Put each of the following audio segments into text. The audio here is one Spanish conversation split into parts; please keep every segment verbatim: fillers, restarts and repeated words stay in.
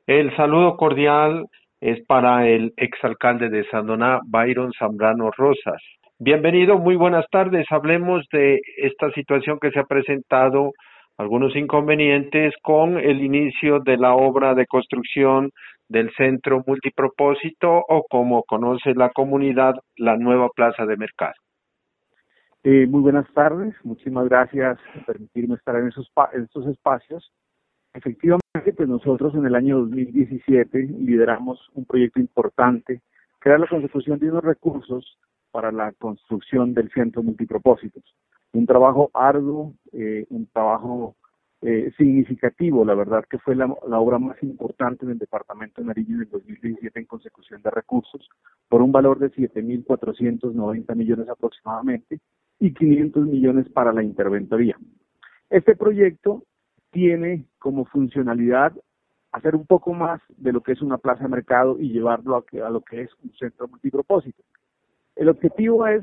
El saludo cordial es para el exalcalde de Sandoná, Byron Zambrano Rosas. Bienvenido, muy buenas tardes. Hablemos de esta situación que se ha presentado, algunos inconvenientes con el inicio de la obra de construcción del centro multipropósito o, como conoce la comunidad, la nueva plaza de mercado. Eh, muy buenas tardes, muchísimas gracias por permitirme estar en, esos en estos espacios. Efectivamente, pues nosotros en el año dos mil diecisiete lideramos un proyecto importante, que era la consecución de unos recursos para la construcción del centro multipropósitos. Un trabajo arduo, eh, un trabajo eh, significativo, la verdad que fue la, la obra más importante del departamento de Nariño en el dos mil diecisiete en consecución de recursos, por un valor de siete mil cuatrocientos noventa millones aproximadamente, y quinientos millones para la interventoría. Este proyecto tiene como funcionalidad hacer un poco más de lo que es una plaza de mercado y llevarlo a, que, a lo que es un centro multipropósito. El objetivo es,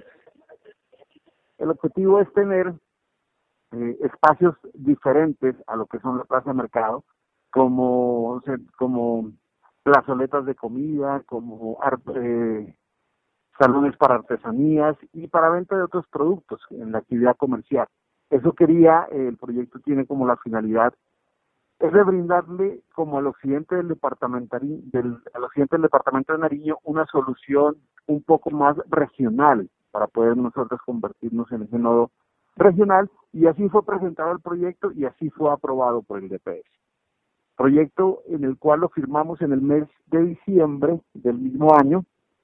el objetivo es tener eh, espacios diferentes a lo que son la plaza de mercado, como, como plazoletas de comida, como eh, salones para artesanías y para venta de otros productos en la actividad comercial. Eso quería, eh, el proyecto tiene como la finalidad es de brindarle como al occidente del departamento del al occidente del departamento de Nariño una solución un poco más regional para poder nosotros convertirnos en ese nodo regional, y así fue presentado el proyecto y así fue aprobado por el D P S. Proyecto en el cual lo firmamos en el mes de diciembre del mismo año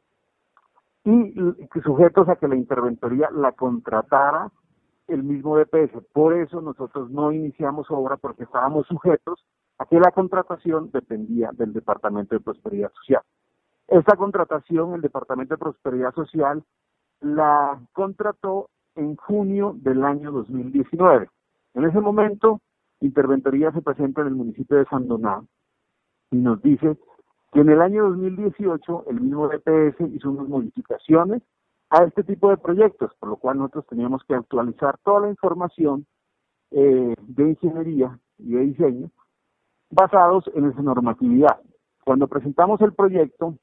y sujetos a que la interventoría la contratara el mismo D P S. Por eso nosotros no iniciamos obra, porque estábamos sujetos a que la contratación dependía del Departamento de Prosperidad Social. Esta contratación el Departamento de Prosperidad Social la contrató en junio del año dos mil diecinueve. En ese momento, Interventoría se presenta en el municipio de Sandoná y nos dice que en el año dos mil dieciocho el mismo D P S hizo unas modificaciones a este tipo de proyectos, por lo cual nosotros teníamos que actualizar toda la información eh, de ingeniería y de diseño basados en esa normatividad. Cuando presentamos el proyecto,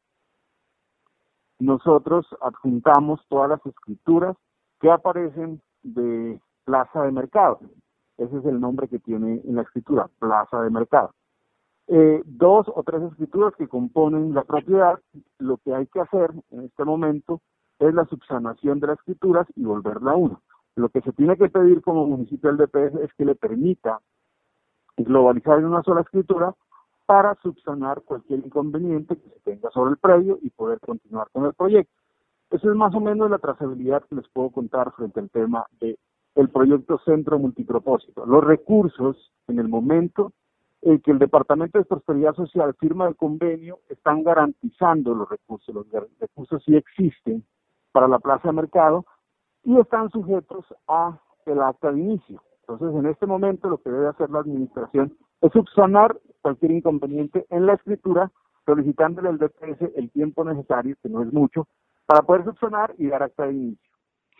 nosotros adjuntamos todas las escrituras que aparecen de plaza de mercado. Ese es el nombre que tiene en la escritura, plaza de mercado. Eh, dos o tres escrituras que componen la propiedad. Lo que hay que hacer en este momento es la subsanación de las escrituras y volverla a uno. Lo que se tiene que pedir como municipio del D P S es que le permita globalizar en una sola escritura para subsanar cualquier inconveniente que se tenga sobre el predio y poder continuar con el proyecto. Eso es más o menos la trazabilidad que les puedo contar frente al tema de el proyecto Centro Multipropósito. Los recursos, en el momento en que el Departamento de Prosperidad Social firma el convenio, están garantizando los recursos. Los recursos sí existen para la plaza de mercado y están sujetos a el acta de inicio. Entonces, en este momento lo que debe hacer la administración es subsanar cualquier inconveniente en la escritura, solicitándole al D P S el tiempo necesario, que no es mucho, para poder subsanar y dar acta de inicio.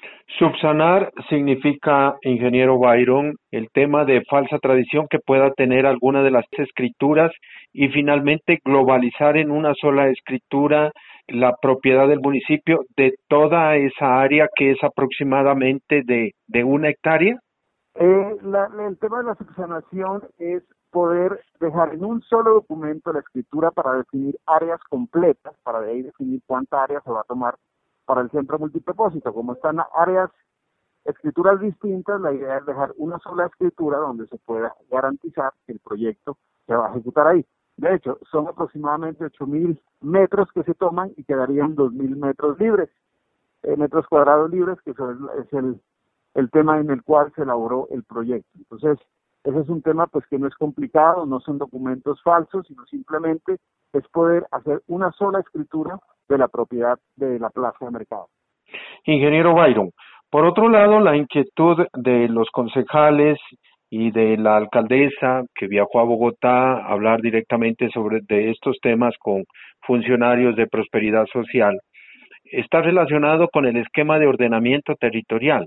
Subsanar significa, ingeniero Byron, el tema de falsa tradición que pueda tener alguna de las escrituras y finalmente globalizar en una sola escritura la propiedad del municipio de toda esa área que es aproximadamente de, de una hectárea. Eh, la, el tema de la subsanación es poder dejar en un solo documento la escritura para definir áreas completas, para de ahí definir cuánta área se va a tomar para el centro multipropósito. Como están áreas, escrituras distintas, la idea es dejar una sola escritura donde se pueda garantizar que el proyecto se va a ejecutar ahí. De hecho, son aproximadamente ocho mil metros que se toman y quedarían dos mil metros libres, eh, metros cuadrados libres, que eso es, es el, el tema en el cual se elaboró el proyecto. Entonces, ese es un tema pues que no es complicado, no son documentos falsos, sino simplemente es poder hacer una sola escritura de la propiedad de la plaza de mercado. Ingeniero Byron, por otro lado, la inquietud de los concejales y de la alcaldesa que viajó a Bogotá a hablar directamente sobre de estos temas con funcionarios de prosperidad social está relacionado con el esquema de ordenamiento territorial.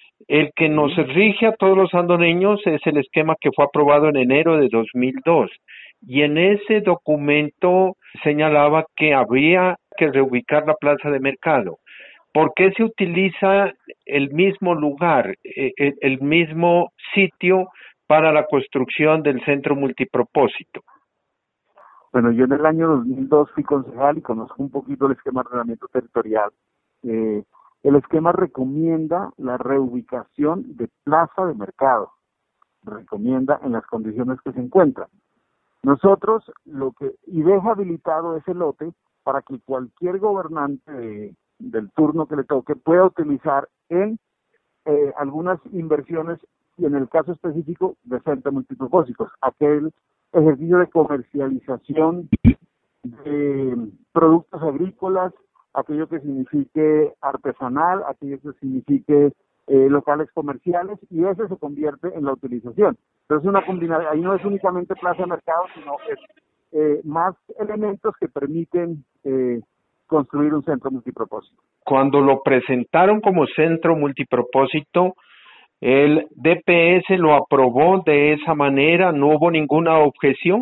El que nos rige a todos los sandoneños es el esquema que fue aprobado en enero de dos mil dos y en ese documento señalaba que habría que reubicar la plaza de mercado. ¿Por qué se utiliza el mismo lugar, eh, el, el mismo sitio para la construcción del centro multipropósito? Bueno, yo en el año dos mil dos fui concejal y conozco un poquito el esquema de ordenamiento territorial. Eh, el esquema recomienda la reubicación de plaza de mercado, recomienda en las condiciones que se encuentran. Nosotros lo que, y deja habilitado ese lote para que cualquier gobernante de, del turno que le toque pueda utilizar en eh, algunas inversiones y en el caso específico de centros multipropósitos, aquel ejercicio de comercialización de productos agrícolas, aquello que signifique artesanal, aquello que signifique eh, locales comerciales, y ese se convierte en la utilización. Entonces una combinación, ahí no es únicamente plaza de mercado, sino es eh, más elementos que permiten eh, construir un centro multipropósito. Cuando lo presentaron como centro multipropósito, ¿el D P S lo aprobó de esa manera? ¿No hubo ninguna objeción?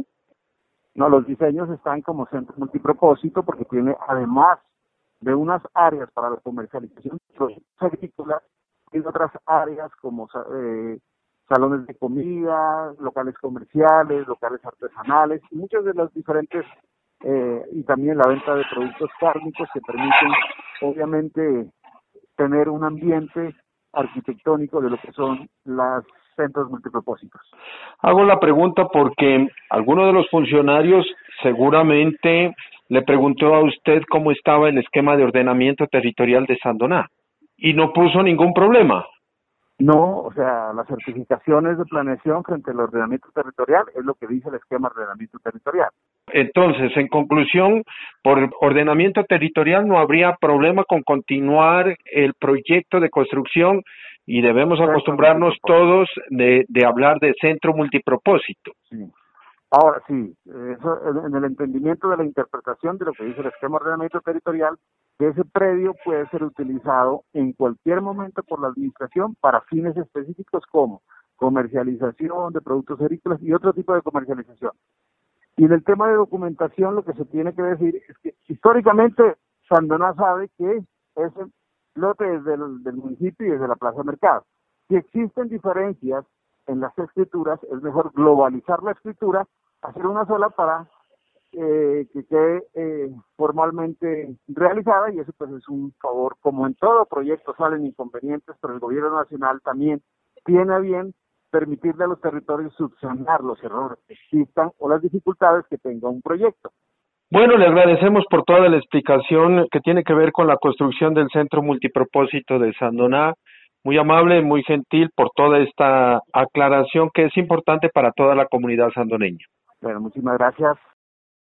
No, los diseños están como centro multipropósito porque tiene, además de unas áreas para la comercialización de productos agrícolas, tiene otras áreas como eh, salones de comida, locales comerciales, locales artesanales y muchas de las diferentes, eh, y también la venta de productos cárnicos que permiten, obviamente, tener un ambiente arquitectónico de lo que son los centros multipropósitos. Hago la pregunta porque alguno de los funcionarios seguramente le preguntó a usted cómo estaba el esquema de ordenamiento territorial de Sandoná y no puso ningún problema. No, o sea, las certificaciones de planeación frente al ordenamiento territorial es lo que dice el esquema de ordenamiento territorial. Entonces, en conclusión, por ordenamiento territorial no habría problema con continuar el proyecto de construcción y debemos acostumbrarnos todos de, de hablar de centro multipropósito. Sí. Ahora sí, eso, en el entendimiento de la interpretación de lo que dice el esquema de ordenamiento territorial, que ese predio puede ser utilizado en cualquier momento por la administración para fines específicos como comercialización de productos agrícolas y otro tipo de comercialización. Y en el tema de documentación lo que se tiene que decir es que históricamente Sandoná sabe que ese lote es del, del municipio y es de la Plaza Mercado. Si existen diferencias en las escrituras, es mejor globalizar la escritura, hacer una sola para eh, que quede eh, formalmente realizada, y eso pues es un favor. Como en todo proyecto salen inconvenientes, pero el gobierno nacional también tiene a bien permitirle a los territorios subsanar los errores que existan o las dificultades que tenga un proyecto. Bueno, le agradecemos por toda la explicación que tiene que ver con la construcción del centro multipropósito de Sandoná. Muy amable, muy gentil por toda esta aclaración que es importante para toda la comunidad sandoneña. Bueno, muchísimas gracias.